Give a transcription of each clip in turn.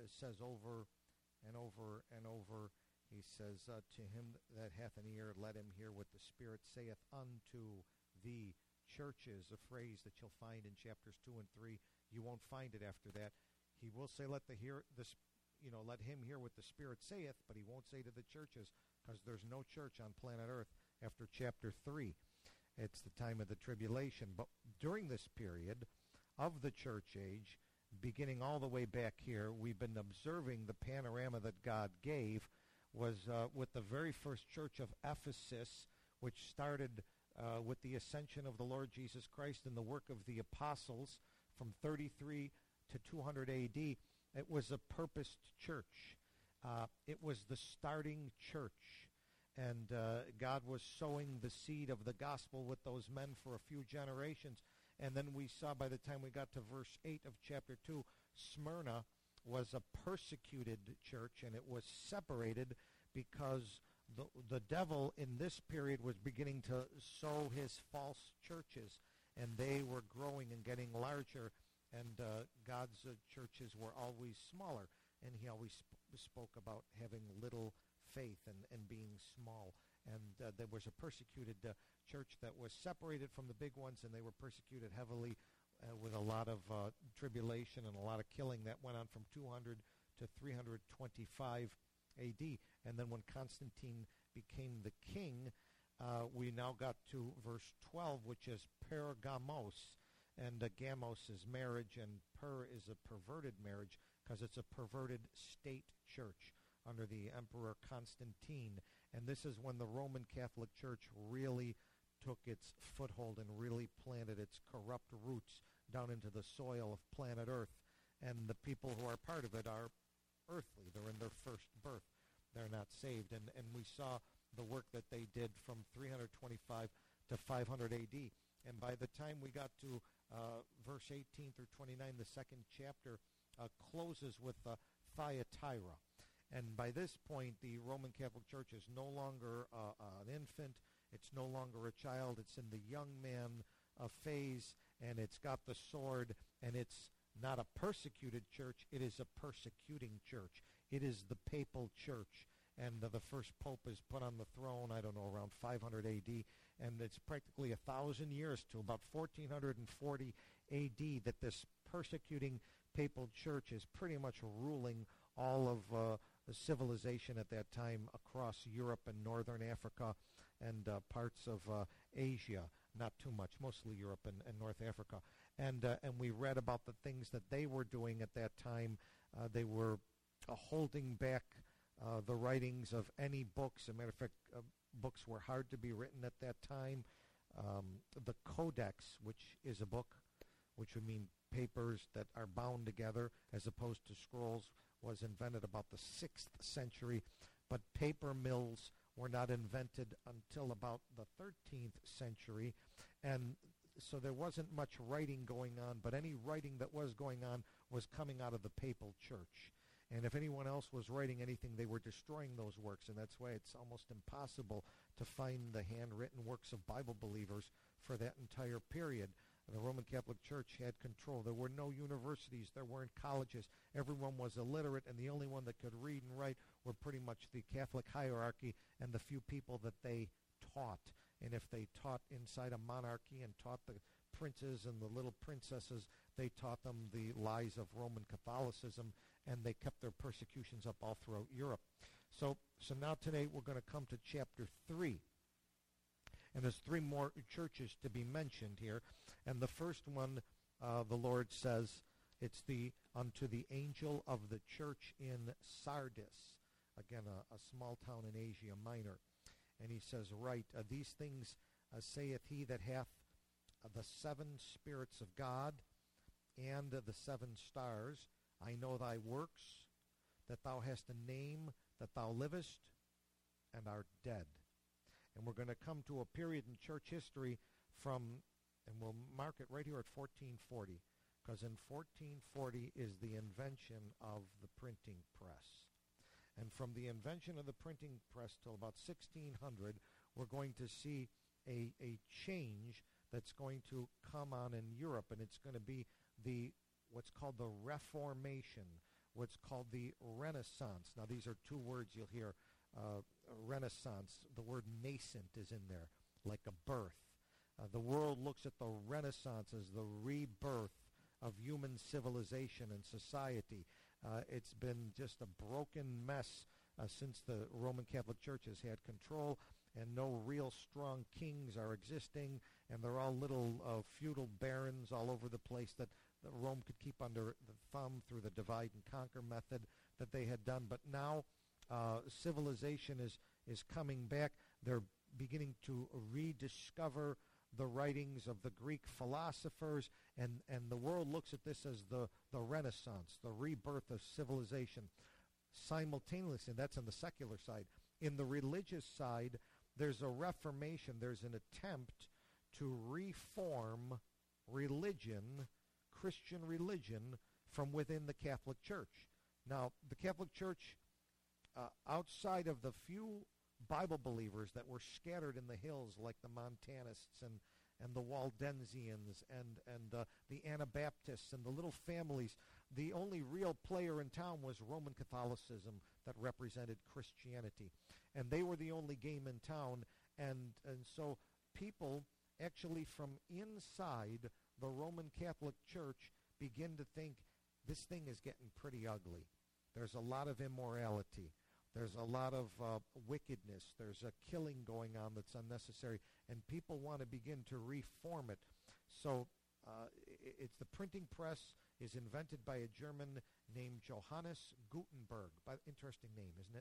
says over and over and over, he says, to him that hath an ear, let him hear what the Spirit saith unto the churches, a phrase that you'll find in chapters 2 and 3. You won't find it after that. He will say, let him hear what the Spirit saith, but he won't say to the churches, because there's no church on planet Earth after chapter 3. It's the time of the tribulation. But during this period of the church age, beginning all the way back here, we've been observing the panorama that God gave was with the very first church of Ephesus, which started with the ascension of the Lord Jesus Christ and the work of the apostles from 33 to 200 A.D. It was a purposed church. It was the starting church. And God was sowing the seed of the gospel with those men for a few generations. And then we saw by the time we got to verse 8 of chapter 2, Smyrna was a persecuted church, and it was separated because the devil in this period was beginning to sow his false churches, and they were growing and getting larger, and God's churches were always smaller, and he always spoke about having little faith and being small. And there was a persecuted church that was separated from the big ones, and they were persecuted heavily with a lot of tribulation and a lot of killing that went on from 200 to 325 A.D. And then when Constantine became the king, we now got to verse 12, which is Pergamos. And gamos is marriage, and per is a perverted marriage because it's a perverted state church under the Emperor Constantine. And this is when the Roman Catholic Church really took its foothold and really planted its corrupt roots down into the soil of planet Earth. And the people who are part of it are earthly. They're in their first birth. They're not saved. And we saw the work that they did from 325 to 500 A.D. And by the time we got to verse 18 through 29, the second chapter closes with Thyatira. And by this point, the Roman Catholic Church is no longer an infant. It's no longer a child. It's in the young man phase, and it's got the sword, and it's not a persecuted church. It is a persecuting church. It is the papal church. And the first pope is put on the throne, I don't know, around 500 A.D., and it's practically 1,000 years to about 1440 A.D. that this persecuting papal church is pretty much ruling all of the civilization at that time across Europe and northern Africa and parts of Asia. Not too much, mostly Europe and North Africa. And we read about the things that they were doing at that time. They were holding back the writings of any books. As a matter of fact, books were hard to be written at that time. The Codex, which is a book, which would mean papers that are bound together as opposed to scrolls, was invented about the 6th century, but paper mills were not invented until about the 13th century, and so there wasn't much writing going on, but any writing that was going on was coming out of the papal church. And if anyone else was writing anything, they were destroying those works, and that's why it's almost impossible to find the handwritten works of Bible believers for that entire period. The Roman Catholic Church had control. There were no universities. There weren't colleges. Everyone was illiterate, and the only one that could read and write were pretty much the Catholic hierarchy and the few people that they taught. And if they taught inside a monarchy and taught the princes and the little princesses, they taught them the lies of Roman Catholicism, and they kept their persecutions up all throughout Europe. So now today we're going to come to chapter 3. And there's 3 more churches to be mentioned here. And the first one, the Lord says, it's unto the angel of the church in Sardis. Again, a small town in Asia Minor. And he says, write, these things saith he that hath the 7 spirits of God and the 7 stars. I know thy works, that thou hast a name, that thou livest, and art dead. And we're going to come to a period in church history and we'll mark it right here at 1440, because in 1440 is the invention of the printing press. And from the invention of the printing press till about 1600, we're going to see a change that's going to come on in Europe, and it's going to be what's called the Reformation, what's called the Renaissance. Now, these are two words you'll hear. Renaissance, the word nascent is in there, like a birth. The world looks at the Renaissance as the rebirth of human civilization and society. It's been just a broken mess since the Roman Catholic Church has had control, and no real strong kings are existing, and they're all little feudal barons all over the place that Rome could keep under the thumb through the divide and conquer method that they had done. But now civilization is coming back. They're beginning to rediscover the writings of the Greek philosophers, and the world looks at this as the Renaissance, the rebirth of civilization. Simultaneously, and that's on the secular side. In the religious side, there's a reformation. There's an attempt to reform religion, Christian religion, from within the Catholic Church. Now, the Catholic Church, outside of the few Bible believers that were scattered in the hills, like the Montanists and the Waldensians and the Anabaptists and the little families, the only real player in town was Roman Catholicism that represented Christianity. And they were the only game in town. And so people actually from inside the Roman Catholic Church begin to think this thing is getting pretty ugly. There's a lot of immorality. There's a lot of wickedness. There's a killing going on that's unnecessary. And people want to begin to reform it. So it's the printing press is invented by a German named Johannes Gutenberg. Interesting name, isn't it?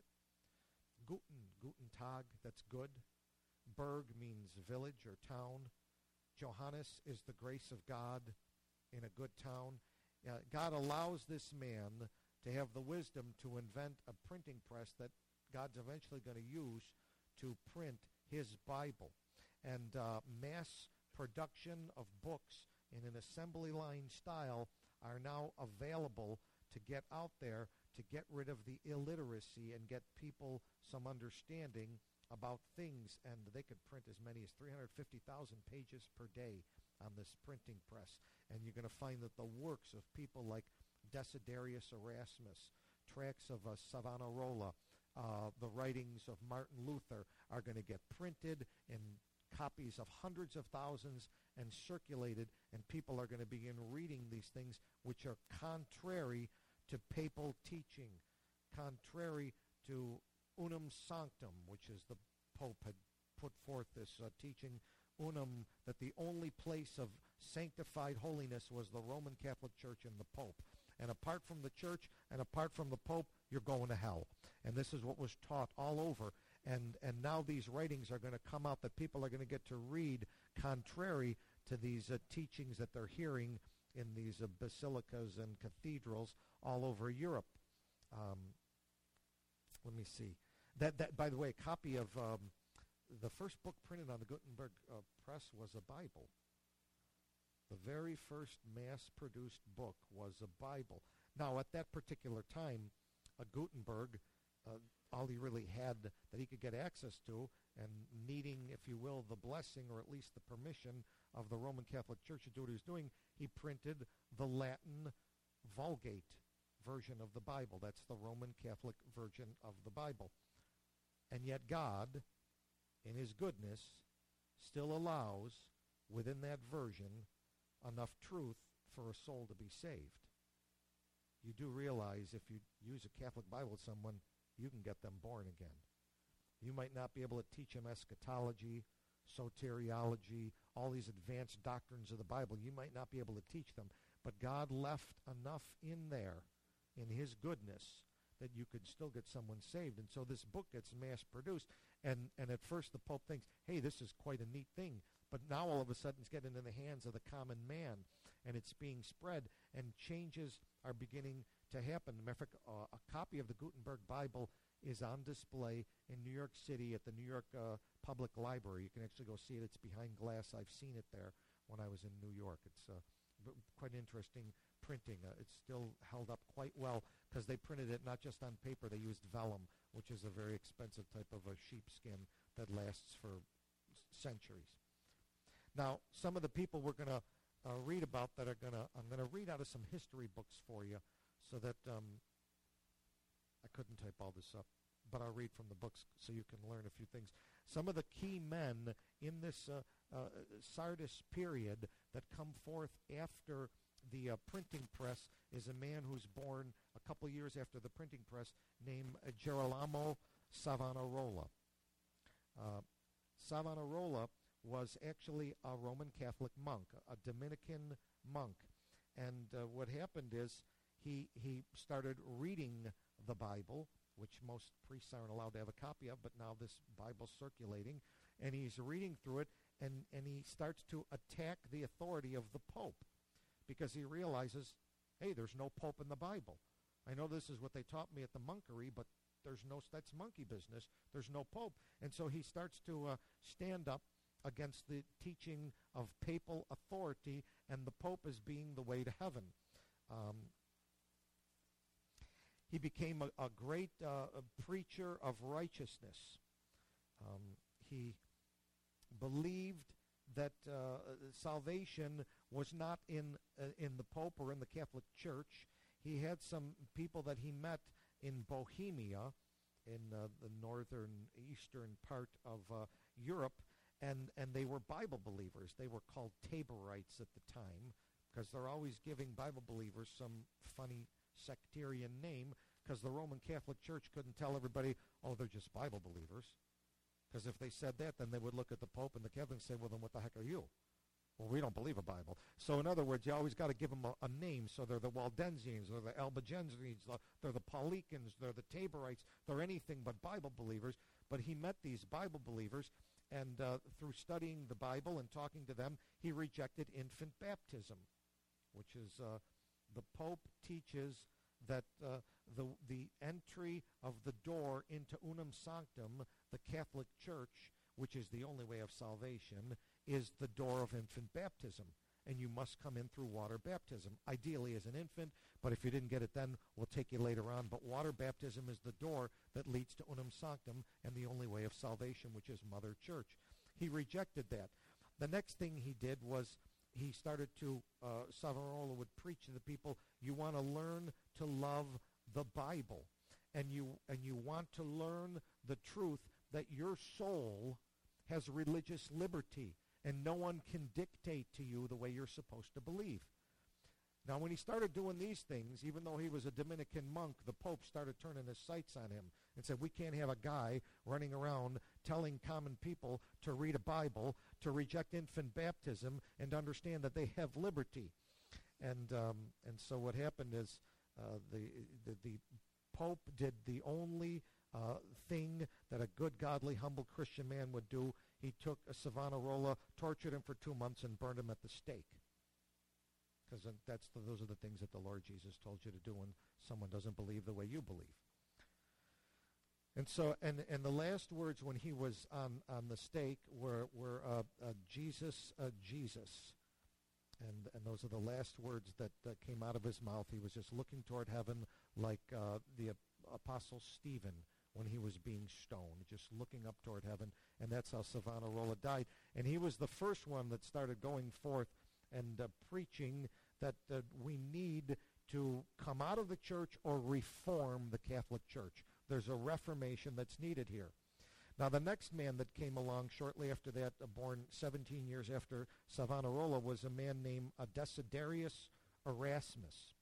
Guten Tag, that's good. Berg means village or town. Johannes is the grace of God in a good town. God allows this man to have the wisdom to invent a printing press that God's eventually going to use to print his Bible. And mass production of books in an assembly line style are now available to get out there to get rid of the illiteracy and get people some understanding about things. And they could print as many as 350,000 pages per day on this printing press. And you're going to find that the works of people like Desiderius Erasmus, tracts of Savonarola, the writings of Martin Luther are going to get printed in copies of hundreds of thousands and circulated, and people are going to begin reading these things which are contrary to papal teaching, contrary to unum sanctum, which is the Pope had put forth this teaching, unum, that the only place of sanctified holiness was the Roman Catholic Church and the Pope. And apart from the church and apart from the Pope, you're going to hell. And this is what was taught all over. And now these writings are going to come out that people are going to get to read contrary to these teachings that they're hearing in these basilicas and cathedrals all over Europe. Let me see. That by the way, a copy of the first book printed on the Gutenberg press was a Bible. The very first mass-produced book was a Bible. Now, at that particular time, Gutenberg, all he really had that he could get access to, and needing, if you will, the blessing or at least the permission of the Roman Catholic Church to do what he was doing, he printed the Latin Vulgate version of the Bible. That's the Roman Catholic version of the Bible. And yet God, in his goodness, still allows, within that version, enough truth for a soul to be saved. You do realize if you use a Catholic Bible with someone, you can get them born again. You might not be able to teach them eschatology, soteriology, all these advanced doctrines of the Bible. You might not be able to teach them, but God left enough in there in his goodness that you could still get someone saved. And so this book gets mass-produced, and at first the Pope thinks, hey, this is quite a neat thing. But now all of a sudden it's getting into the hands of the common man, and it's being spread, and changes are beginning to happen. Matter of fact, a copy of the Gutenberg Bible is on display in New York City at the New York Public Library. You can actually go see it. It's behind glass. I've seen it there when I was in New York. It's quite interesting printing. It's still held up quite well because they printed it not just on paper. They used vellum, which is a very expensive type of a sheepskin that lasts for centuries. Now, some of the people we're going to read about that I'm going to read out of some history books for you so that couldn't type all this up, but I'll read from the books so you can learn a few things. Some of the key men in this Sardis period that come forth after the printing press is a man who's born a couple years after the printing press named Girolamo Savonarola. Savonarola was actually a Roman Catholic monk, a Dominican monk. And what happened is he started reading the Bible, which most priests aren't allowed to have a copy of, but now this Bible's circulating, and he's reading through it, and he starts to attack the authority of the Pope because he realizes, hey, there's no Pope in the Bible. I know this is what they taught me at the monkery, but that's monkey business. There's no Pope. And so he starts to stand up against the teaching of papal authority and the Pope as being the way to heaven. He became a great preacher of righteousness. He believed that salvation was not in the Pope or in the Catholic Church. He had some people that he met in Bohemia, in the northern eastern part of Europe, and they were Bible believers. They were called Taborites at the time because they're always giving Bible believers some funny sectarian name because the Roman Catholic Church couldn't tell everybody, oh, they're just Bible believers. Because if they said that, then they would look at the Pope and the Catholics and say, well, then what the heck are you? Well, we don't believe a Bible. So in other words, you always got to give them a name. So they're the Waldensians, they're the Albigenses, they're the Paulicians, they're the Taborites, they're anything but Bible believers. But he met these Bible believers, and through studying the Bible and talking to them, he rejected infant baptism, which is the Pope teaches that the entry of the door into unum sanctum, the Catholic Church, which is the only way of salvation, is the door of infant baptism. And you must come in through water baptism, ideally as an infant, but if you didn't get it then, we'll take you later on. But water baptism is the door that leads to unum sanctum and the only way of salvation, which is Mother Church. He rejected that. The next thing he did was he started to, Savonarola would preach to the people, you want to learn to love the Bible, and you want to learn the truth that your soul has religious liberty, and no one can dictate to you the way you're supposed to believe. Now, when he started doing these things, even though he was a Dominican monk, the Pope started turning his sights on him and said, we can't have a guy running around telling common people to read a Bible, to reject infant baptism, and to understand that they have liberty. And so what happened is the Pope did the only thing that a good, godly, humble Christian man would do. He took a Savonarola, tortured him for 2 months, and burned him at the stake. Because those are the things that the Lord Jesus told you to do when someone doesn't believe the way you believe. And so, and the last words when he was on the stake were Jesus, Jesus. And those are the last words that came out of his mouth. He was just looking toward heaven like the Apostle Stephen when he was being stoned, just looking up toward heaven. And that's how Savonarola died. And he was the first one that started going forth and preaching that we need to come out of the church or reform the Catholic Church. There's a reformation that's needed here. Now, the next man that came along shortly after that, born 17 years after Savonarola, was a man named Desiderius Erasmus.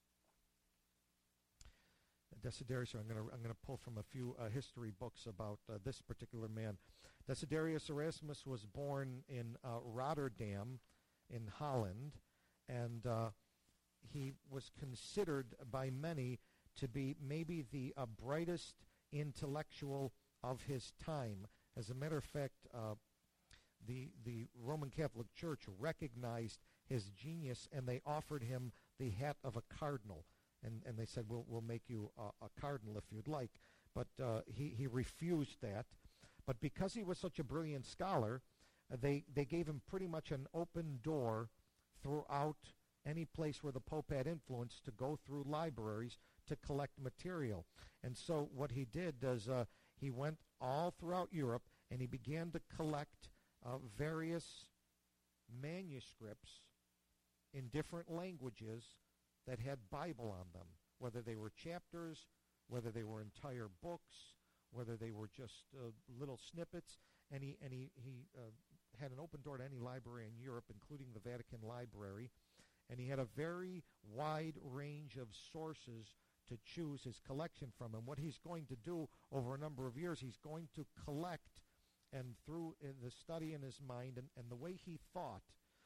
Desiderius, I'm going to pull from a few history books about this particular man. Desiderius Erasmus was born in Rotterdam in Holland, and he was considered by many to be maybe the brightest intellectual of his time. As a matter of fact, the Roman Catholic Church recognized his genius, and they offered him the hat of a cardinal. And they said, we'll make you a cardinal if you'd like. But he refused that. But because he was such a brilliant scholar, they gave him pretty much an open door throughout any place where the Pope had influence to go through libraries to collect material. And so what he did is he went all throughout Europe, and he began to collect various manuscripts in different languages that had Bible on them, whether they were chapters whether they were entire books, whether they were just little snippets, and he had an open door to any library in Europe, including the Vatican Library, and he had a very wide range of sources to choose his collection from. And what he's going to do over a number of years, he's going to collect, and through the study in his mind and the way he thought,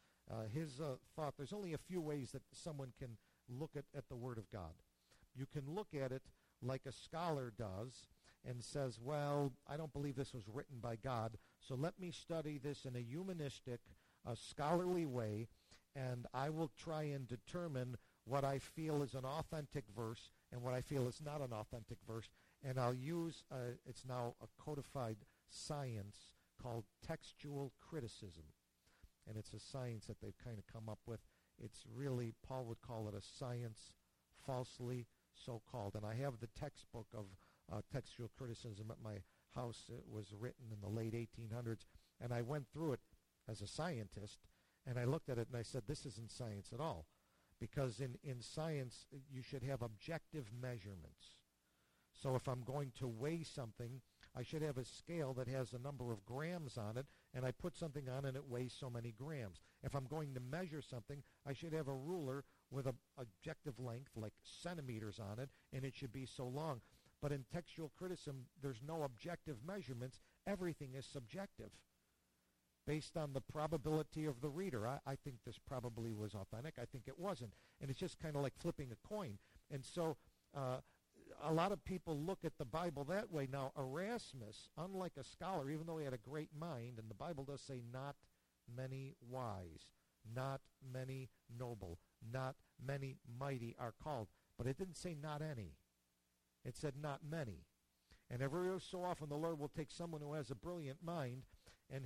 his thought, there's only a few ways that someone can look at the Word of God. You can look at it like a scholar does and says, well, I don't believe this was written by God, so let me study this in a humanistic, scholarly way, and I will try and determine what I feel is an authentic verse and what I feel is not an authentic verse, and I'll use, it's now a codified science called textual criticism, and it's a science that they've kind of come up with. It's really, Paul would call it a science falsely so-called, and I have the textbook of textual criticism at my house. It was written in the late 1800s, and I went through it as a scientist, and I looked at it and I said, this isn't science at all, because in science you should have objective measurements. So if I'm going to weigh something, I should have a scale that has a number of grams on it, and I put something on and it weighs so many grams. If I'm going to measure something, I should have a ruler with an objective length, like centimeters on it, and it should be so long. But in textual criticism, there's no objective measurements. Everything is subjective, based on the probability of the reader. I think this probably was authentic. I think it wasn't. And it's just kind of like flipping a coin. And so a lot of people look at the Bible that way. Now, Erasmus, unlike a scholar, even though he had a great mind, and the Bible does say not many wise, not many noble, not many mighty are called. But it didn't say not any. It said not many. And every so often the Lord will take someone who has a brilliant mind, and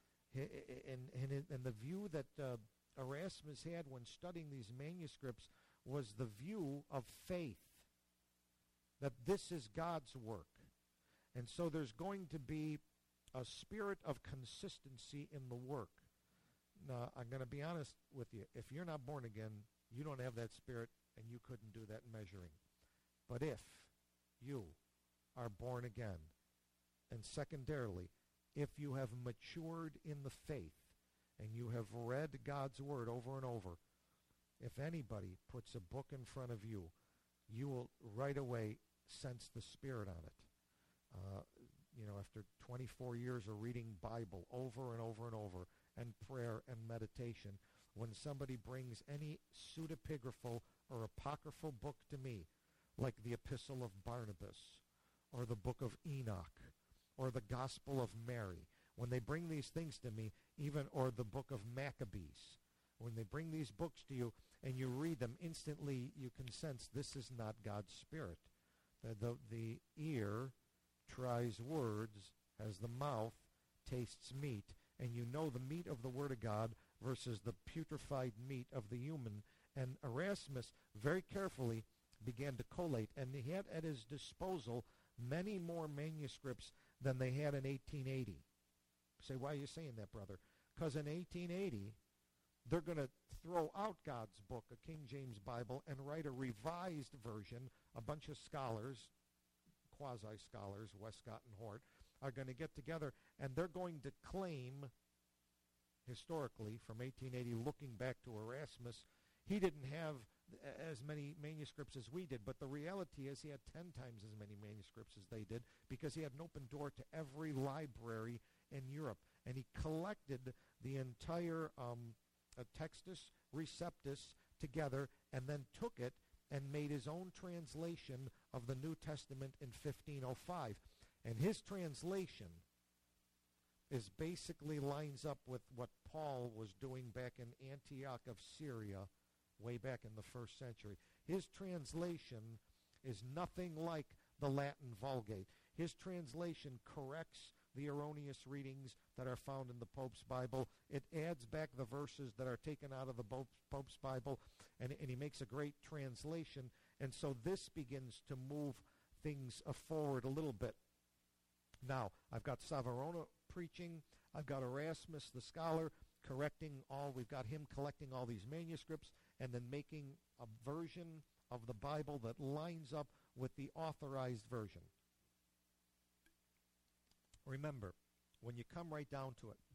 and the view that Erasmus had when studying these manuscripts was the view of faith, that this is God's work. And so there's going to be a spirit of consistency in the work. Now, I'm going to be honest with you. If you're not born again, you don't have that spirit, and you couldn't do that measuring. But if you are born again, and secondarily, if you have matured in the faith and you have read God's Word over and over, if anybody puts a book in front of you, you will right away sense the Spirit on it. After 24 years of reading Bible over and over and over, and prayer and meditation, when somebody brings any pseudepigraphal or apocryphal book to me, like the Epistle of Barnabas, or the book of Enoch, or the Gospel of Mary, when they bring these things to me, or the book of Maccabees, when they bring these books to you and you read them, instantly you can sense this is not God's Spirit. The ear tries words as the mouth tastes meat, and you know the meat of the Word of God versus the putrefied meat of the human. And Erasmus very carefully began to collate, and he had at his disposal many more manuscripts than they had in 1880. You say, why are you saying that, brother? Because in 1880, they're going to throw out God's book, a King James Bible, and write a revised version. A bunch of scholars, quasi-scholars, Westcott and Hort, are going to get together, and they're going to claim, historically, from 1880, looking back to Erasmus, he didn't have as many manuscripts as we did, but the reality is he had 10 times as many manuscripts as they did, because he had an open door to every library in Europe, and he collected the entire Textus Receptus together, and then took it and made his own translation of the New Testament in 1505. And his translation is basically lines up with what Paul was doing back in Antioch of Syria way back in the 1st century. His translation is nothing like the Latin Vulgate. His translation corrects the erroneous readings that are found in the Pope's Bible. It adds back the verses that are taken out of the Pope's Bible, and he makes a great translation. And so this begins to move things forward a little bit. Now, I've got Savonarola preaching. I've got Erasmus, the scholar, we've got him collecting all these manuscripts and then making a version of the Bible that lines up with the Authorized Version. Remember, when you come right down to it,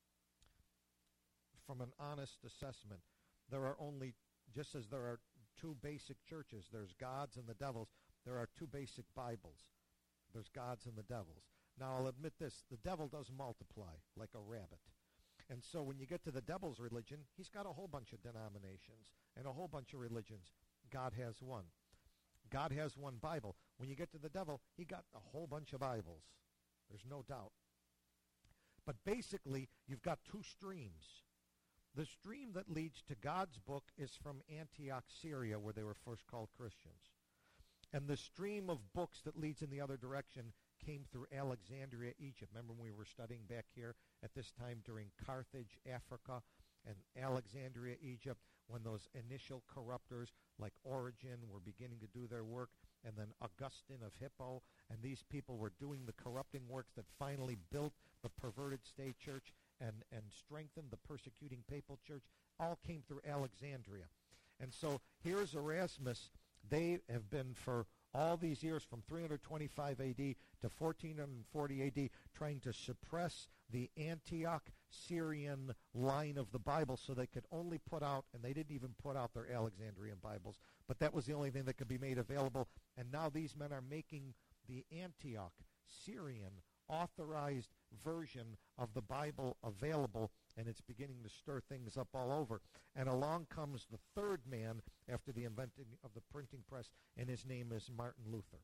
from an honest assessment, there are only, just as there are two basic churches, there's God's and the devil's, there are two basic Bibles. There's God's and the devil's. Now, I'll admit this, the devil does multiply like a rabbit. And so when you get to the devil's religion, he's got a whole bunch of denominations and a whole bunch of religions. God has one. God has one Bible. When you get to the devil, he got a whole bunch of Bibles. There's no doubt. But basically, you've got two streams. The stream that leads to God's book is from Antioch, Syria, where they were first called Christians. And the stream of books that leads in the other direction came through Alexandria, Egypt. Remember when we were studying back here at this time during Carthage, Africa, and Alexandria, Egypt, when those initial corruptors like Origen were beginning to do their work, and then Augustine of Hippo, and these people were doing the corrupting works that finally built the perverted state church and strengthened the persecuting papal church, all came through Alexandria. And so here's Erasmus. They have been for all these years from 325 A.D. to 1440 A.D. trying to suppress the Antioch Syrian line of the Bible so they could only put out, and they didn't even put out their Alexandrian Bibles, but that was the only thing that could be made available. And now these men are making the Antioch Syrian authorized version of the Bible available, and it's beginning to stir things up all over. And along comes the third man after the inventing of the printing press, and his name is Martin Luther.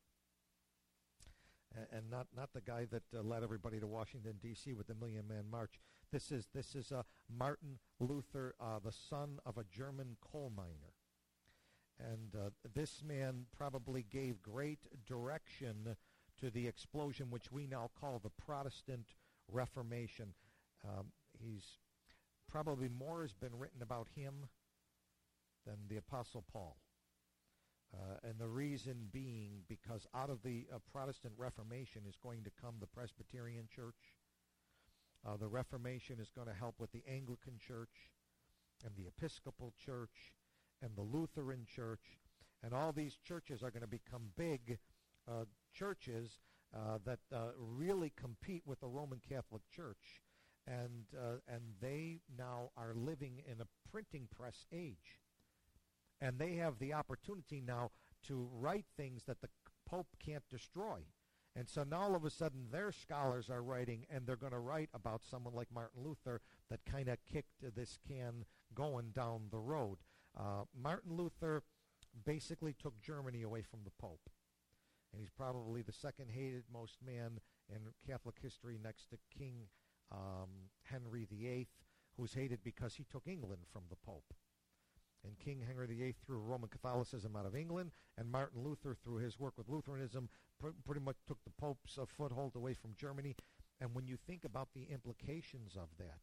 And not the guy that led everybody to Washington, D.C. with the Million Man March. This is Martin Luther, the son of a German coal miner. And this man probably gave great direction to the explosion which we now call the Protestant Reformation. He's probably more has been written about him than the Apostle Paul. And the reason being because out of the Protestant Reformation is going to come the Presbyterian Church. The Reformation is going to help with the Anglican Church and the Episcopal Church and the Lutheran Church. And all these churches are going to become big churches that really compete with the Roman Catholic Church. And they now are living in a printing press age. And they have the opportunity now to write things that the Pope can't destroy. And so now all of a sudden their scholars are writing, and they're going to write about someone like Martin Luther that kind of kicked this can going down the road. Martin Luther basically took Germany away from the Pope. And he's probably the second hated most man in Catholic history next to King Henry VIII, who's hated because he took England from the Pope. And King Henry VIII threw Roman Catholicism out of England, and Martin Luther, through his work with Lutheranism, pretty much took the Pope's foothold away from Germany. And when you think about the implications of that,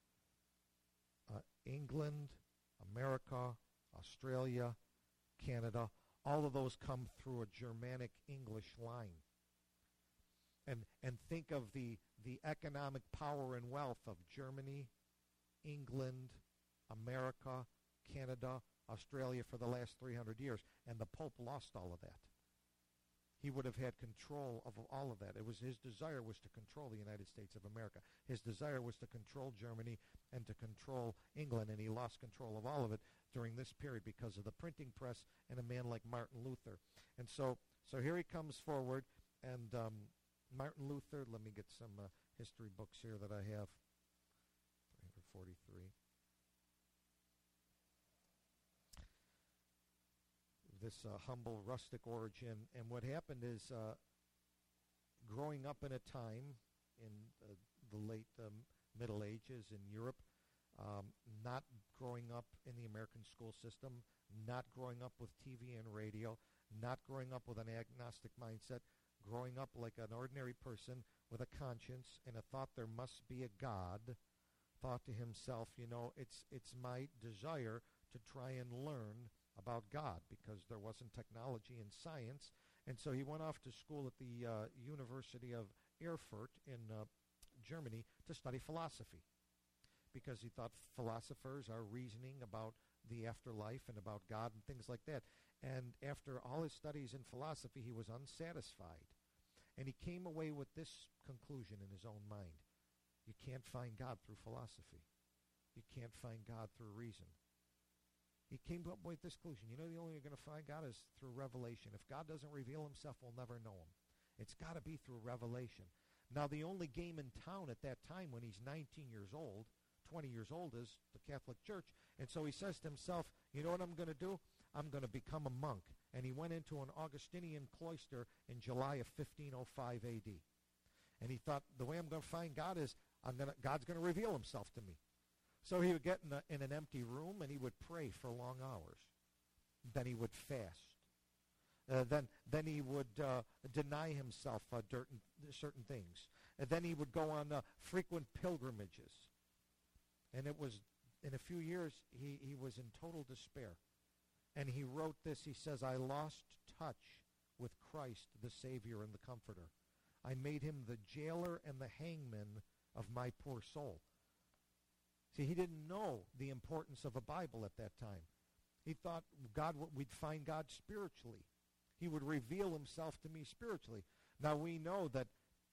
England, America, Australia, Canada, all of those come through a Germanic English line. And think of the economic power and wealth of Germany, England, America, Canada, Australia for the last 300 years, and the Pope lost all of that. He would have had control of all of that. His desire was to control the United States of America. His desire was to control Germany and to control England, and he lost control of all of it during this period because of the printing press and a man like Martin Luther. And so here he comes forward, and Martin Luther, let me get some history books here that I have. 343. This humble rustic origin. And what happened is growing up in a time in the late Middle Ages in Europe, not growing up in the American school system, not growing up with TV and radio, not growing up with an agnostic mindset, growing up like an ordinary person with a conscience and a thought there must be a God, thought to himself, it's my desire to try and learn about God because there wasn't technology and science. And so he went off to school at the University of Erfurt in Germany to study philosophy because he thought philosophers are reasoning about the afterlife and about God and things like that. And after all his studies in philosophy, he was unsatisfied. And he came away with this conclusion in his own mind. You can't find God through philosophy. You can't find God through reason. He came up with this conclusion. You know, the only way you're going to find God is through revelation. If God doesn't reveal himself, we'll never know him. It's got to be through revelation. Now, the only game in town at that time when he's 19 years old, 20 years old, is the Catholic Church. And so he says to himself, you know what I'm going to do? I'm going to become a monk. And he went into an Augustinian cloister in July of 1505 A.D. And he thought, the way I'm going to find God is God's going to reveal himself to me. So he would get in an empty room and he would pray for long hours. Then he would fast. Then he would deny himself certain things. And then he would go on frequent pilgrimages. And it was, in a few years, he was in total despair. And he wrote this. He says, I lost touch with Christ, the Savior and the Comforter. I made him the jailer and the hangman of my poor soul. See, he didn't know the importance of a Bible at that time. He thought we'd find God spiritually. He would reveal himself to me spiritually. Now, we know that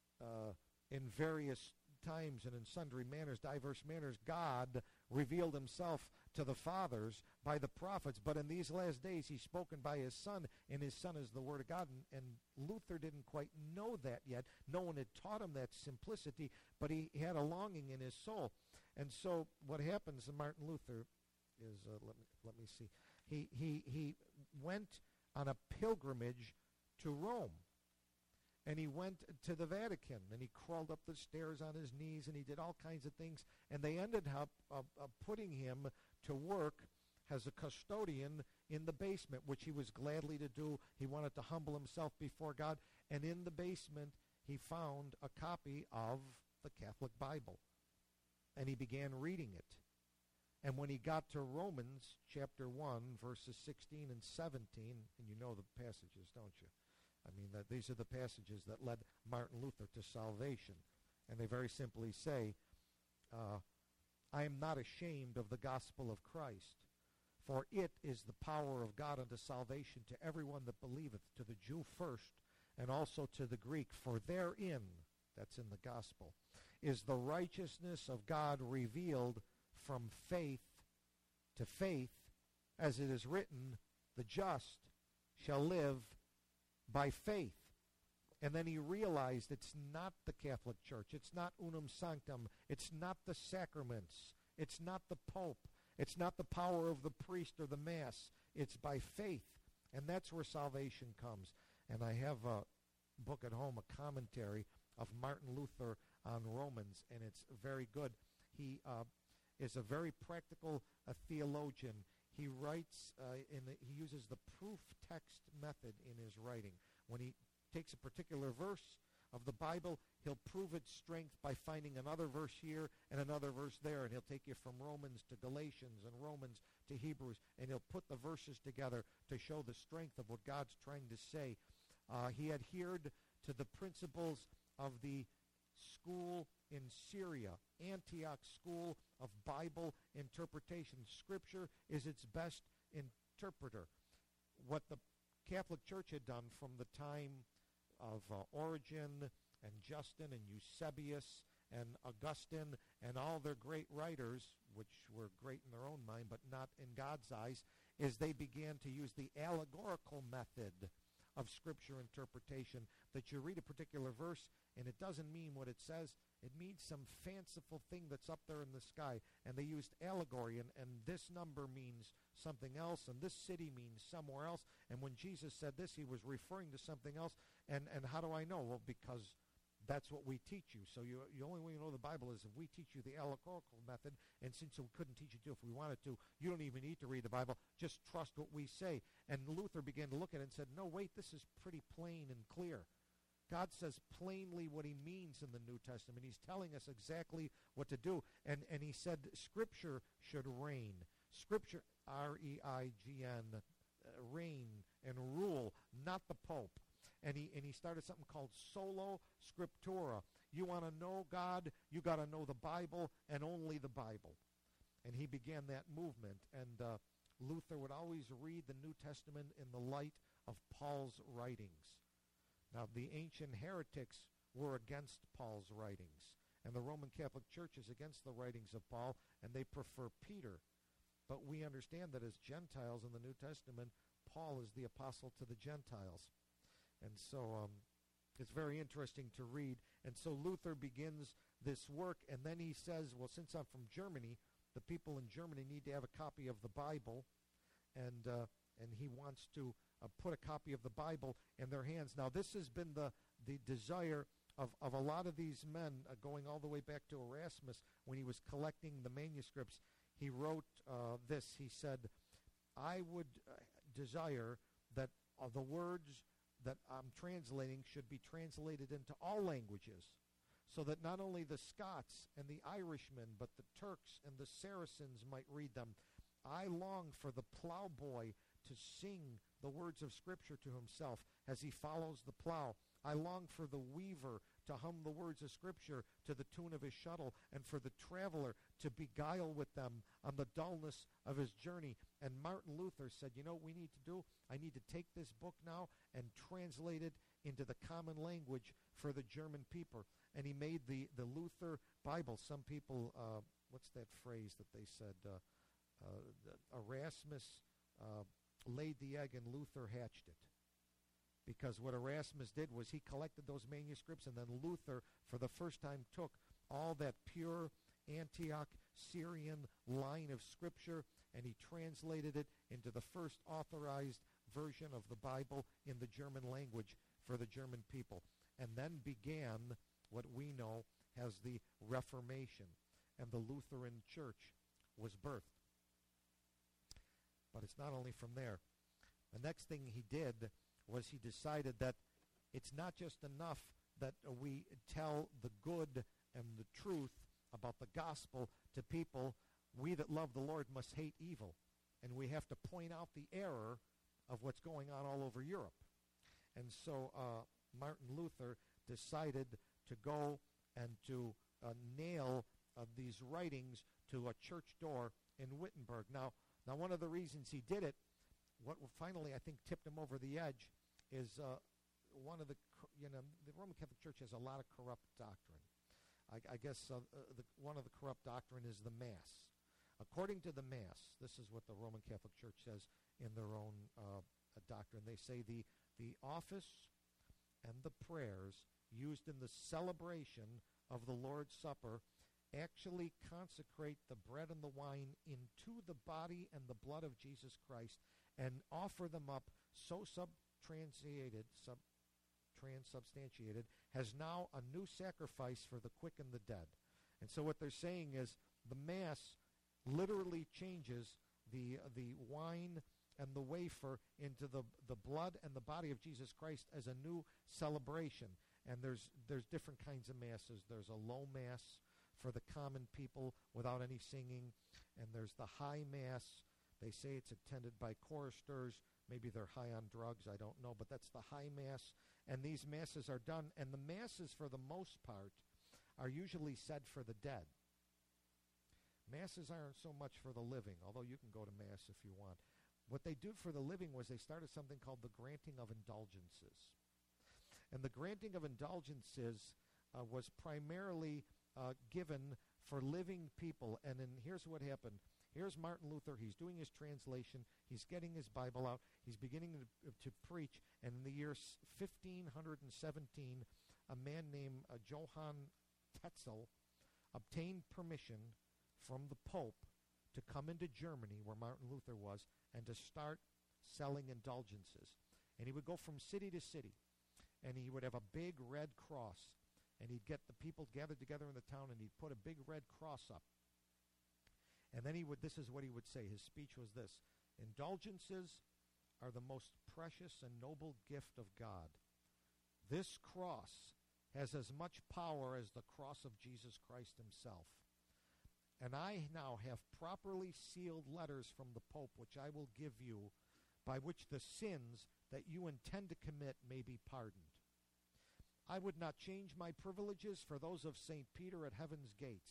in various times and in sundry manners, diverse manners, God revealed himself to the fathers by the prophets. But in these last days, he's spoken by his Son, and his Son is the Word of God. And Luther didn't quite know that yet. No one had taught him that simplicity, but he had a longing in his soul. And so what happens to Martin Luther is, let me see, he went on a pilgrimage to Rome. And he went to the Vatican, and he crawled up the stairs on his knees, and he did all kinds of things. And they ended up putting him to work as a custodian in the basement, which he was gladly to do. He wanted to humble himself before God. And in the basement, he found a copy of the Catholic Bible. And he began reading it. And when he got to Romans chapter 1, verses 16 and 17, and you know the passages, don't you? I mean, these are the passages that led Martin Luther to salvation. And they very simply say, I am not ashamed of the gospel of Christ, for it is the power of God unto salvation to everyone that believeth, to the Jew first, and also to the Greek. For therein, that's in the gospel, is the righteousness of God revealed from faith to faith, as it is written, the just shall live by faith. And then he realized it's not the Catholic Church. It's not unum sanctum. It's not the sacraments. It's not the Pope. It's not the power of the priest or the Mass. It's by faith. And that's where salvation comes. And I have a book at home, a commentary of Martin Luther on Romans, and it's very good. He is a very practical theologian. He writes, he uses the proof text method in his writing. When he takes a particular verse of the Bible, he'll prove its strength by finding another verse here and another verse there, and he'll take you from Romans to Galatians and Romans to Hebrews, and he'll put the verses together to show the strength of what God's trying to say. He adhered to the principles of the school in Syria, Antioch School of Bible Interpretation. Scripture is its best interpreter. What the Catholic Church had done from the time of Origen and Justin and Eusebius and Augustine and all their great writers, which were great in their own mind but not in God's eyes, is they began to use the allegorical method of Scripture interpretation, that you read a particular verse and it doesn't mean what it says. It means some fanciful thing that's up there in the sky. And they used allegory, and this number means something else, and this city means somewhere else. And when Jesus said this, he was referring to something else. And how do I know? Well, because that's what we teach you. So the only way you know the Bible is if we teach you the allegorical method. And since we couldn't teach it to you if we wanted to, you don't even need to read the Bible. Just trust what we say. And Luther began to look at it and said, no, wait, this is pretty plain and clear. God says plainly what he means in the New Testament. He's telling us exactly what to do. And he said Scripture should reign. Scripture, R-E-I-G-N, reign and rule, not the Pope. And he started something called Sola Scriptura. You want to know God, you got to know the Bible and only the Bible. And he began that movement. And Luther would always read the New Testament in the light of Paul's writings. Now, the ancient heretics were against Paul's writings, and the Roman Catholic Church is against the writings of Paul, and they prefer Peter. But we understand that as Gentiles in the New Testament, Paul is the apostle to the Gentiles. And so it's very interesting to read. And so Luther begins this work, and then he says, well, since I'm from Germany, the people in Germany need to have a copy of the Bible, and he wants to put a copy of the Bible in their hands. Now, this has been the desire of a lot of these men, going all the way back to Erasmus, when he was collecting the manuscripts. He wrote this. He said, I would desire that the words that I'm translating should be translated into all languages, so that not only the Scots and the Irishmen, but the Turks and the Saracens might read them. I long for the plowboy to sing the words of Scripture to himself as he follows the plow. I long for the weaver to hum the words of Scripture to the tune of his shuttle, and for the traveler to beguile with them on the dullness of his journey. And Martin Luther said, you know what we need to do? I need to take this book now and translate it into the common language for the German people. And he made the Luther Bible. Some people, what's that phrase that they said? Erasmus laid the egg and Luther hatched it. Because what Erasmus did was he collected those manuscripts, and then Luther, for the first time, took all that pure Antioch Syrian line of Scripture, and he translated it into the first authorized version of the Bible in the German language for the German people. And then began what we know as the Reformation, and the Lutheran Church was birthed. But it's not only from there. The next thing he did was he decided that it's not just enough that we tell the good and the truth about the gospel to people. We that love the Lord must hate evil, and we have to point out the error of what's going on all over Europe. And so Martin Luther decided to go and to nail these writings to a church door in Wittenberg. Now, one of the reasons he did it, what finally I think tipped him over the edge, is one of the Roman Catholic Church has a lot of corrupt doctrine. I guess one of the corrupt doctrine is the Mass. According to the Mass, this is what the Roman Catholic Church says in their own doctrine. They say the office and the prayers used in the celebration of the Lord's Supper actually consecrate the bread and the wine into the body and the blood of Jesus Christ, and offer them up so transubstantiated, has now a new sacrifice for the quick and the dead. And so what they're saying is the Mass literally changes the wine and the wafer into the blood and the body of Jesus Christ as a new celebration. And there's different kinds of Masses. There's a low Mass for the common people without any singing, and there's the high Mass. They say it's attended by choristers. Maybe they're high on drugs, I don't know, but that's the high Mass. And these Masses are done, and the Masses, for the most part, are usually said for the dead. Masses aren't so much for the living, although you can go to Mass if you want. What they did for the living was they started something called the granting of indulgences. And the granting of indulgences was primarily given for living people. And then here's what happened. Here's Martin Luther. He's doing his translation. He's getting his Bible out. He's beginning to preach. And in the year 1517, a man named Johann Tetzel obtained permission from the Pope to come into Germany, where Martin Luther was, and to start selling indulgences. And he would go from city to city, and he would have a big red cross, and he'd get the people gathered together in the town, and he'd put a big red cross up. And then this is what he would say. His speech was this: indulgences are the most precious and noble gift of God. This cross has as much power as the cross of Jesus Christ himself. And I now have properly sealed letters from the Pope, which I will give you, by which the sins that you intend to commit may be pardoned. I would not change my privileges for those of St. Peter at heaven's gates,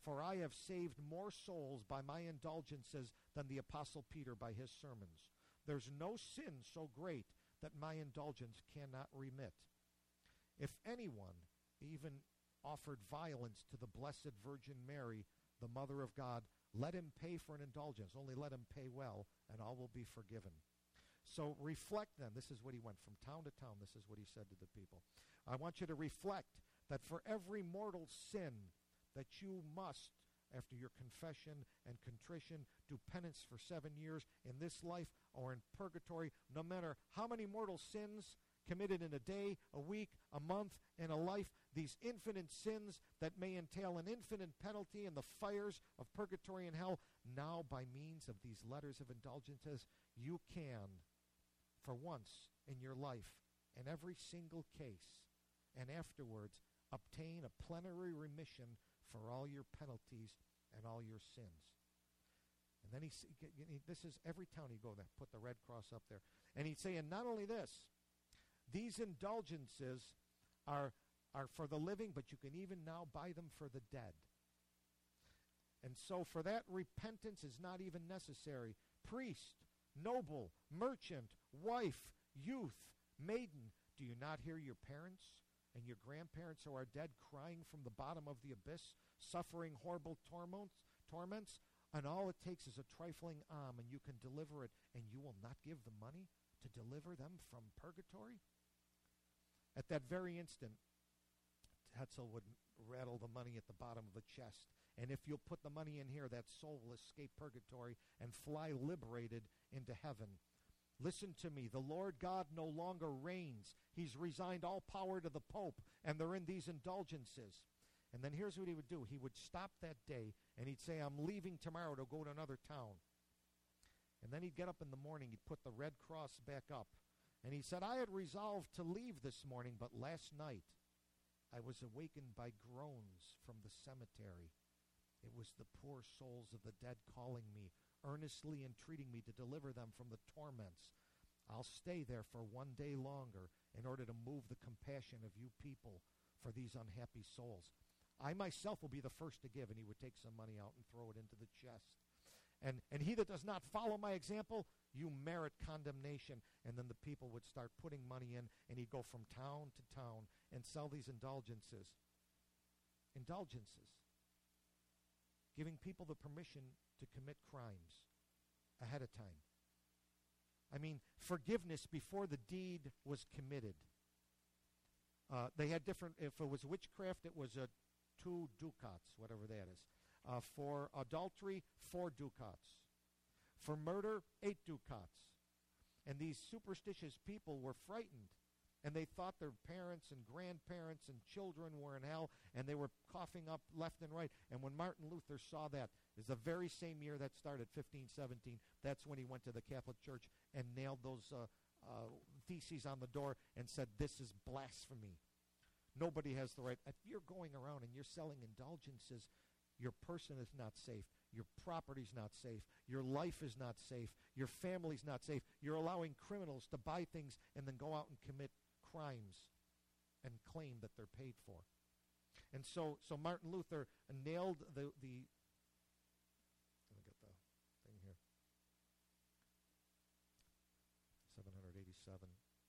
For I have saved more souls by my indulgences than the Apostle Peter by his sermons. There's no sin so great that my indulgence cannot remit. If anyone even offered violence to the Blessed Virgin Mary, the Mother of God, let him pay for an indulgence. Only let him pay well, and all will be forgiven. So reflect then. This is what he went from town to town. This is what he said to the people. I want you to reflect that for every mortal sin that you must, after your confession and contrition, do penance for 7 years in this life or in purgatory, no matter how many mortal sins committed in a day, a week, a month, in a life, these infinite sins that may entail an infinite penalty in the fires of purgatory and hell, now by means of these letters of indulgences, you can, for once in your life, in every single case, and afterwards, obtain a plenary remission for all your penalties and all your sins. And then this is every town you go there, put the red cross up there. And he'd say, and not only this, these indulgences are for the living, but you can even now buy them for the dead. And so for that, repentance is not even necessary. Priest, noble, merchant, wife, youth, maiden, do you not hear your parents and your grandparents who are dead crying from the bottom of the abyss, suffering horrible torments? And all it takes is a trifling alms, and you can deliver it, and you will not give the money to deliver them from purgatory? At that very instant, Tetzel would rattle the money at the bottom of the chest. And if you'll put the money in here, that soul will escape purgatory and fly liberated into heaven. Listen to me. The Lord God no longer reigns. He's resigned all power to the Pope, and they're in these indulgences. And then here's what he would do. He would stop that day, and he'd say, I'm leaving tomorrow to go to another town. And then he'd get up in the morning. He'd put the red cross back up. And he said, I had resolved to leave this morning, but last night I was awakened by groans from the cemetery. It was the poor souls of the dead calling me, earnestly entreating me to deliver them from the torments. I'll stay there for 1 day longer in order to move the compassion of you people for these unhappy souls. I myself will be the first to give. And he would take some money out and throw it into the chest. And he that does not follow my example, you merit condemnation. And then the people would start putting money in, and he'd go from town to town and sell these indulgences. Indulgences. Giving people the permission to commit crimes ahead of time. I mean, forgiveness before the deed was committed. They had different, if it was witchcraft, it was 2 ducats, whatever that is. For adultery, 4 ducats. For murder, 8 ducats. And these superstitious people were frightened. And they thought their parents and grandparents and children were in hell, and they were coughing up left and right. And when Martin Luther saw that, it was the very same year that started, 1517, that's when he went to the Catholic Church and nailed those theses on the door and said, this is blasphemy. Nobody has the right. If you're going around and you're selling indulgences, your person is not safe. Your property's not safe. Your life is not safe. Your family's not safe. You're allowing criminals to buy things and then go out and commit crimes and claim that they're paid for. And so Martin Luther nailed the let me get the thing here. 787.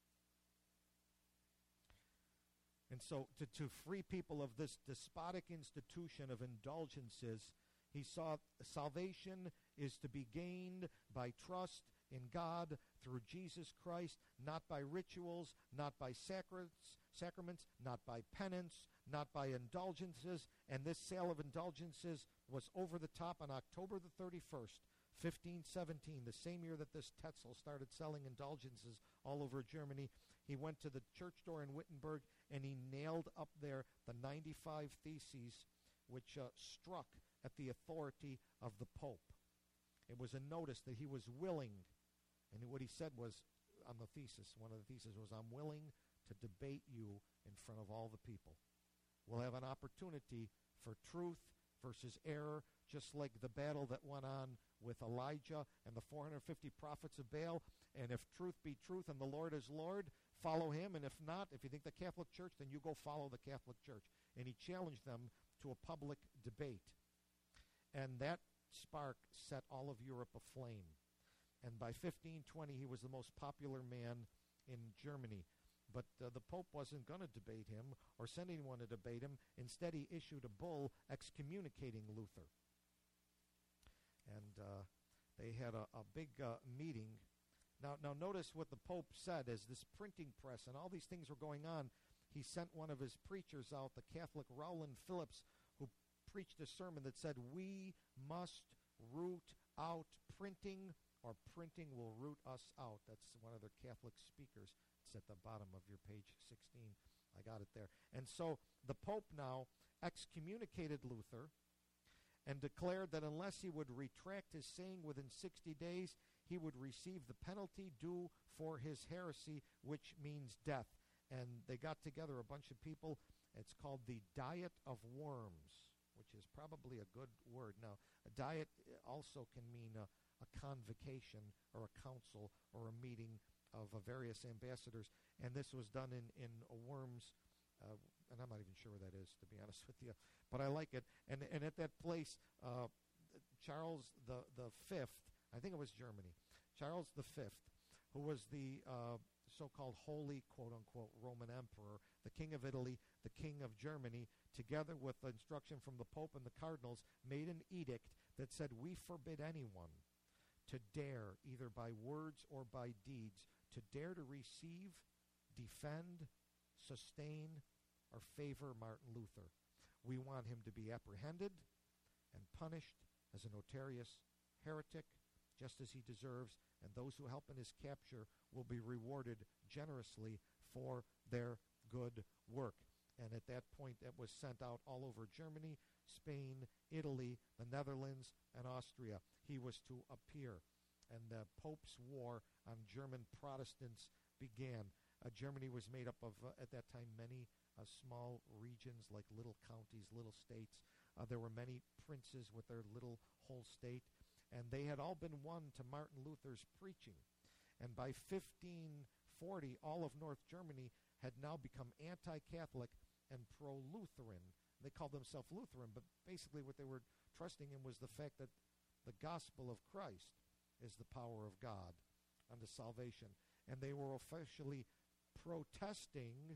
And so to free people of this despotic institution of indulgences, he saw salvation is to be gained by trust in God through Jesus Christ, not by rituals, not by sacraments, not by penance, not by indulgences. And this sale of indulgences was over the top on October the 31st, 1517, the same year that this Tetzel started selling indulgences all over Germany. He went to the church door in Wittenberg, and he nailed up there the 95 Theses, which struck at the authority of the Pope. It was a notice that he was willing, and what he said was on the thesis, one of the theses was, I'm willing to debate you in front of all the people. We'll have an opportunity for truth versus error, just like the battle that went on with Elijah and the 450 prophets of Baal. And if truth be truth and the Lord is Lord, follow him. And if not, if you think the Catholic Church, then you go follow the Catholic Church. And he challenged them to a public debate. And that spark set all of Europe aflame. And by 1520, he was the most popular man in Germany. But the Pope wasn't going to debate him or send anyone to debate him. Instead, he issued a bull excommunicating Luther. And they had a big meeting. Now notice what the Pope said as this printing press and all these things were going on. He sent one of his preachers out, the Catholic Rowland Phillips, who preached a sermon that said, "We must root out printing, or printing will root us out." That's one of their Catholic speakers. It's at the bottom of your page 16. I got it there. And so the Pope now excommunicated Luther and declared that unless he would retract his saying within 60 days, he would receive the penalty due for his heresy, which means death. And they got together a bunch of people. It's called the Diet of Worms, which is probably a good word. Now, a diet also can mean a convocation or a council or a meeting of various ambassadors. And this was done in Worms, and I'm not even sure where that is, to be honest with you. But I like it. And at that place, Charles the Fifth, I think it was Germany, Charles the Fifth, who was the so-called holy, quote-unquote, Roman emperor, the king of Italy, the king of Germany, together with instruction from the Pope and the cardinals, made an edict that said, "We forbid anyone to dare, either by words or by deeds, to dare to receive, defend, sustain, or favor Martin Luther. We want him to be apprehended and punished as a notorious heretic, just as he deserves, and those who help in his capture will be rewarded generously for their good work." And at that point, it was sent out all over Germany, Spain, Italy, the Netherlands, and Austria. He was to appear. And the Pope's war on German Protestants began. Germany was made up of, at that time, many small regions like little counties, little states. There were many princes with their little whole state. And they had all been won to Martin Luther's preaching. And by 1540, all of North Germany had now become anti-Catholic and pro-Lutheran. They called themselves Lutheran, but basically what they were trusting in was the fact that the gospel of Christ is the power of God unto salvation. And they were officially protesting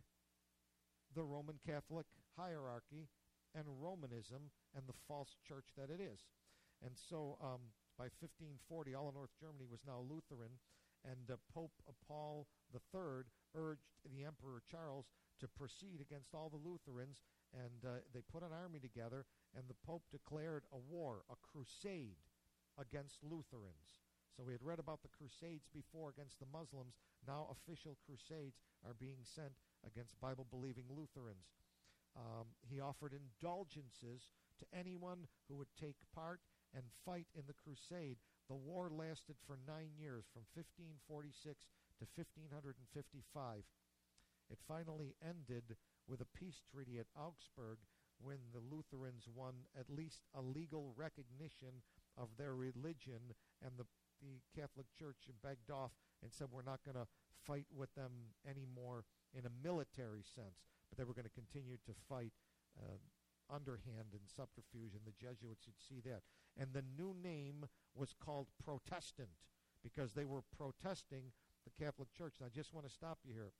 the Roman Catholic hierarchy and Romanism and the false church that it is. And so by 1540, all of North Germany was now Lutheran, and Pope Paul III urged the Emperor Charles to proceed against all the Lutherans, and they put an army together, and the Pope declared a war, a crusade against Lutherans. So we had read about the Crusades before against the Muslims. Now official crusades are being sent against Bible-believing Lutherans. He offered indulgences to anyone who would take part and fight in the crusade. The war lasted for 9 years, from 1546 to 1555. It finally ended with a peace treaty at Augsburg when the Lutherans won at least a legal recognition of their religion, and the Catholic Church begged off and said, "We're not going to fight with them anymore in a military sense," but they were going to continue to fight underhand and subterfuge, and the Jesuits would see that. And the new name was called Protestant, because they were protesting the Catholic Church. Now, I just want to stop you here.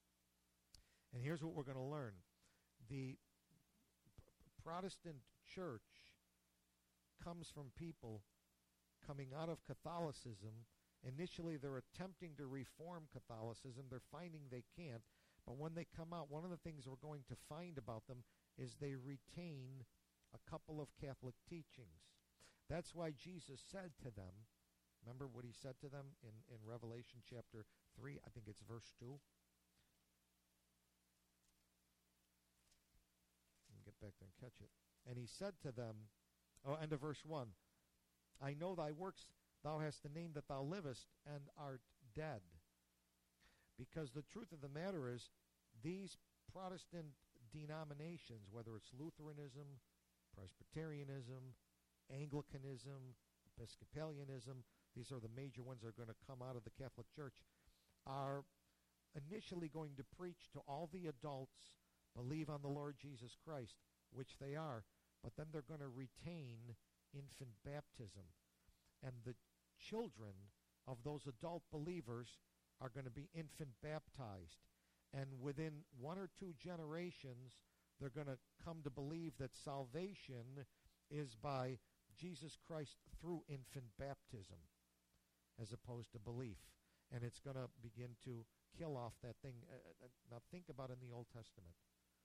And here's what we're going to learn. The Protestant church comes from people coming out of Catholicism. Initially, they're attempting to reform Catholicism. They're finding they can't. But when they come out, one of the things we're going to find about them is they retain a couple of Catholic teachings. That's why Jesus said to them, remember what he said to them in Revelation chapter 3, I think it's verse 2. Let me get back there and catch it. And he said to them, end of verse 1, "I know thy works, thou hast the name that thou livest, and art dead." Because the truth of the matter is, these Protestant denominations, whether it's Lutheranism, Presbyterianism, Anglicanism, Episcopalianism, these are the major ones that are going to come out of the Catholic Church, are initially going to preach to all the adults, believe on the Lord Jesus Christ, which they are, but then they're going to retain infant baptism. And the children of those adult believers are going to be infant baptized. And within 1 or 2 generations, they're going to come to believe that salvation is by Jesus Christ through infant baptism as opposed to belief. And it's going to begin to kill off that thing. Now think about in the Old Testament.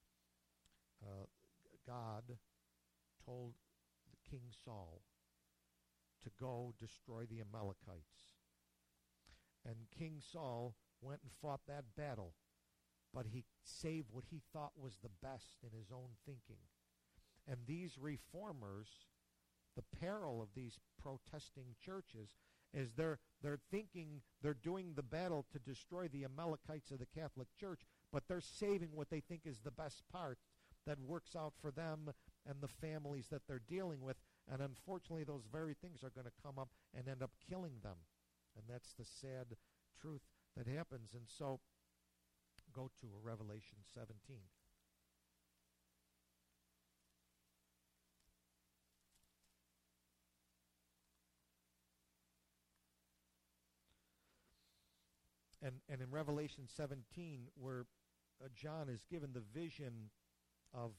God told King Saul to go destroy the Amalekites. And King Saul went and fought that battle, but he saved what he thought was the best in his own thinking. And these reformers, the peril of these protesting churches is they're thinking they're doing the battle to destroy the Amalekites of the Catholic Church, but they're saving what they think is the best part that works out for them and the families that they're dealing with. And unfortunately, those very things are going to come up and end up killing them. And that's the sad truth that happens. And so, go to Revelation 17. And in Revelation 17, where John is given the vision of,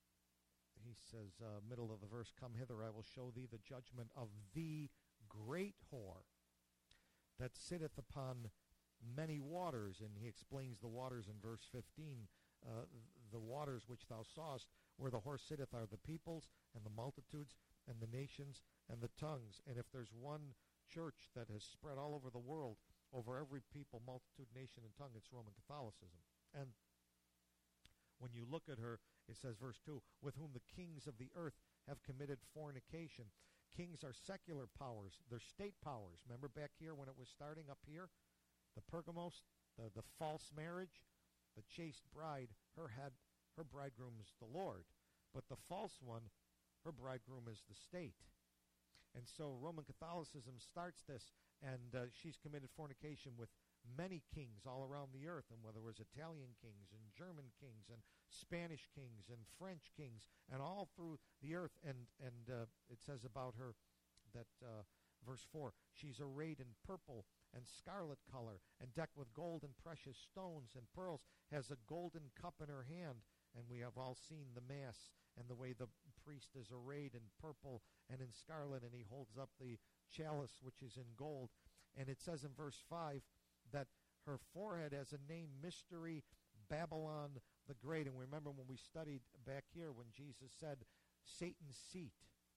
he says, middle of the verse, "Come hither, I will show thee the judgment of the great whore that sitteth upon many waters." And he explains the waters in verse 15. The waters which thou sawest, where the whore sitteth, are the peoples and the multitudes and the nations and the tongues. And if there's one church that has spread all over the world, over every people, multitude, nation, and tongue, it's Roman Catholicism. And when you look at her, it says, verse 2, "With whom the kings of the earth have committed fornication." Kings are secular powers. They're state powers. Remember back here when it was starting up here? The Pergamos, the false marriage, the chaste bride, her bridegroom is the Lord. But the false one, her bridegroom is the state. And so Roman Catholicism starts this, and she's committed fornication with many kings all around the earth, and whether it was Italian kings and German kings and Spanish kings and French kings, and all through the earth. And it says about her that, verse 4, "She's arrayed in purple and scarlet color, and decked with gold and precious stones and pearls, has a golden cup in her hand." And we have all seen the Mass and the way the priest is arrayed in purple and in scarlet, and he holds up the chalice which is in gold. And it says in verse 5 that her forehead has a name, Mystery Babylon the Great. And we remember when we studied back here when Jesus said Satan's seat,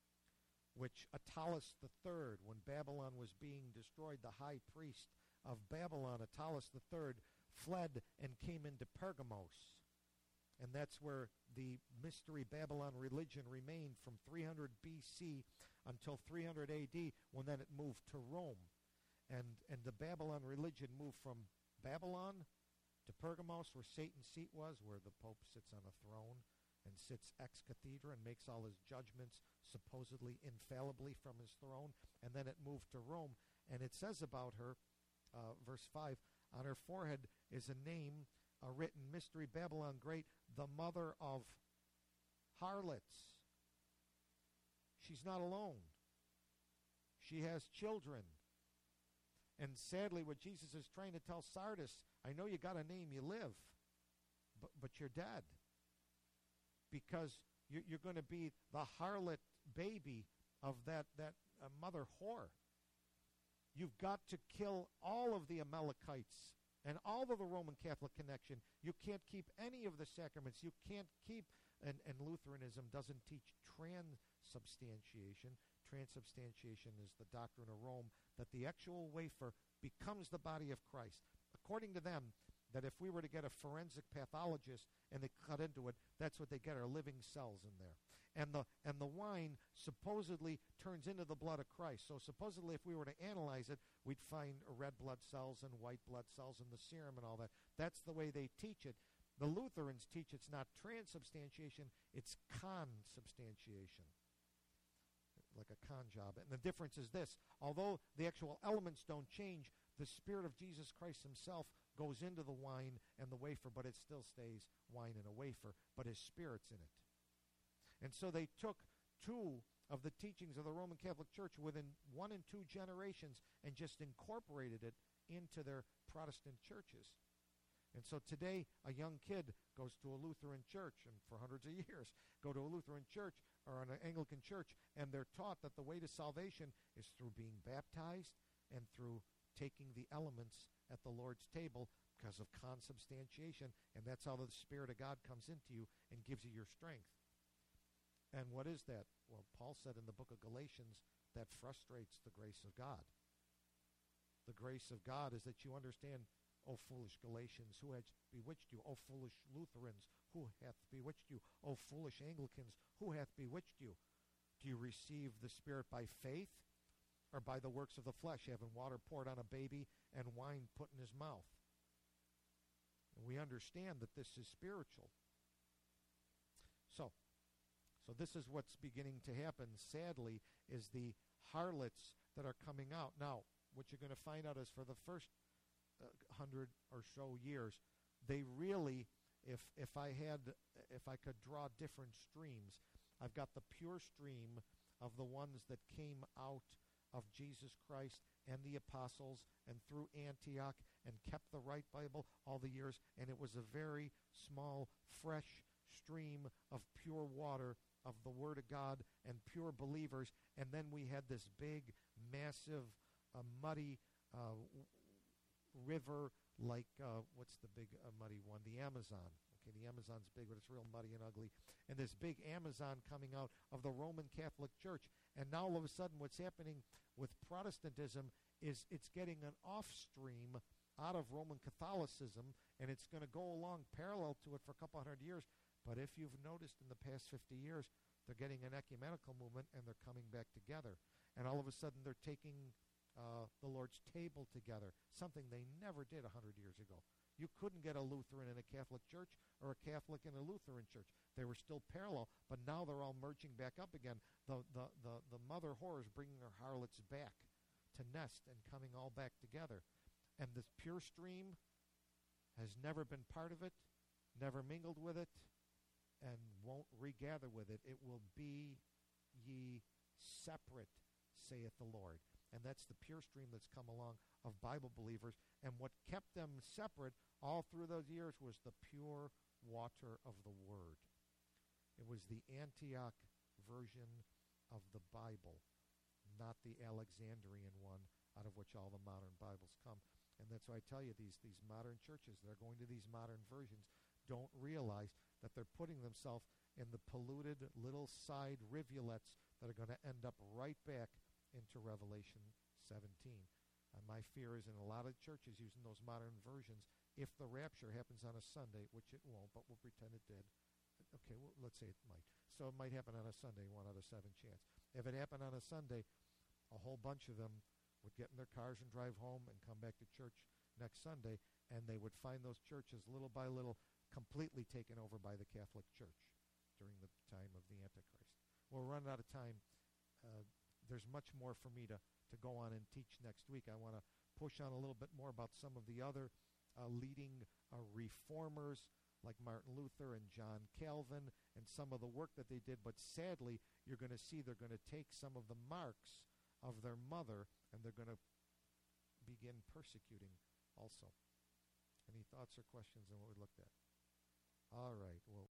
which Attalus III, when Babylon was being destroyed, the high priest of Babylon, Attalus III, fled and came into Pergamos. And that's where the Mystery Babylon religion remained from 300 BC until 300 AD, when then it moved to Rome. And the Babylon religion moved from Babylon to Pergamos, where Satan's seat was, where the Pope sits on a throne and sits ex cathedra and makes all his judgments supposedly infallibly from his throne. And then it moved to Rome. And it says about her, verse 5, "On her forehead is a name written, Mystery Babylon Great, the mother of harlots." She's not alone. She has children. And sadly, what Jesus is trying to tell Sardis, I know you got a name, you live, but you're dead. Because you're going to be the harlot baby of that mother whore. You've got to kill all of the Amalekites and all of the Roman Catholic connection. You can't keep any of the sacraments. You can't keep, and Lutheranism doesn't teach transubstantiation. Transubstantiation is the doctrine of Rome that the actual wafer becomes the body of Christ. According to them, that if we were to get a forensic pathologist and they cut into it, that's what they get, are living cells in there. And the wine supposedly turns into the blood of Christ. So supposedly if we were to analyze it, we'd find red blood cells and white blood cells in the serum and all that. That's the way they teach it. The Lutherans teach it's not transubstantiation, it's consubstantiation. Like a con job. And the difference is this: although the actual elements don't change, the Spirit of Jesus Christ himself goes into the wine and the wafer, but it still stays wine and a wafer, but his Spirit's in it. And so they took two of the teachings of the Roman Catholic Church within 1 and 2 generations and just incorporated it into their Protestant churches. And so today, a young kid goes to a Lutheran church, and for hundreds of years, go to a Lutheran church or an Anglican church, and they're taught that the way to salvation is through being baptized and through taking the elements at the Lord's table because of consubstantiation, and that's how the Spirit of God comes into you and gives you your strength. And what is that? Well, Paul said in the book of Galatians, that frustrates the grace of God. The grace of God is that you understand, O foolish Galatians, who hath bewitched you? O foolish Lutherans, who hath bewitched you? O foolish Anglicans, who hath bewitched you? Do you receive the Spirit by faith or by the works of the flesh, having water poured on a baby and wine put in his mouth? And we understand that this is spiritual. So this is what's beginning to happen, sadly, is the harlots that are coming out. Now, what you're going to find out is for the first 100 or so years, they really, if I could draw different streams, I've got the pure stream of the ones that came out of Jesus Christ and the apostles and through Antioch and kept the right Bible all the years, and it was a very small, fresh stream of pure water of the Word of God and pure believers. And then we had this big, massive, muddy river, like what's the big muddy one? The Amazon. Okay, the Amazon's big, but it's real muddy and ugly. And this big Amazon coming out of the Roman Catholic Church. And now all of a sudden what's happening with Protestantism is it's getting an offstream out of Roman Catholicism, and it's going to go along parallel to it for a couple hundred years. But if you've noticed in the past 50 years, they're getting an ecumenical movement, and they're coming back together. And all of a sudden they're taking the Lord's table together, something they never did 100 years ago. You couldn't get a Lutheran in a Catholic church or a Catholic in a Lutheran church. They were still parallel, but now they're all merging back up again. The mother whore is bringing her harlots back to nest and coming all back together. And this pure stream has never been part of it, never mingled with it, and won't regather with it. It will be ye separate, saith the Lord. And that's the pure stream that's come along of Bible believers. And what kept them separate all through those years was the pure water of the Word. It was the Antioch version of the Bible, not the Alexandrian one out of which all the modern Bibles come. And that's why I tell you, these modern churches that are going to these modern versions don't realize that they're putting themselves in the polluted little side rivulets that are going to end up right back into Revelation 17. And my fear is in a lot of churches using those modern versions, if the rapture happens on a Sunday, which it won't, but we'll pretend it did. Okay, well, let's say it might. So it might happen on a Sunday, 1 out of 7 chance. If it happened on a Sunday, a whole bunch of them would get in their cars and drive home and come back to church next Sunday, and they would find those churches little by little completely taken over by the Catholic Church during the time of the Antichrist. We're running out of time. There's much more for me to go on and teach next week. I want to push on a little bit more about some of the other leading reformers like Martin Luther and John Calvin and some of the work that they did. But sadly, you're going to see they're going to take some of the marks of their mother, and they're going to begin persecuting also. Any thoughts or questions on what we looked at? All right. Well,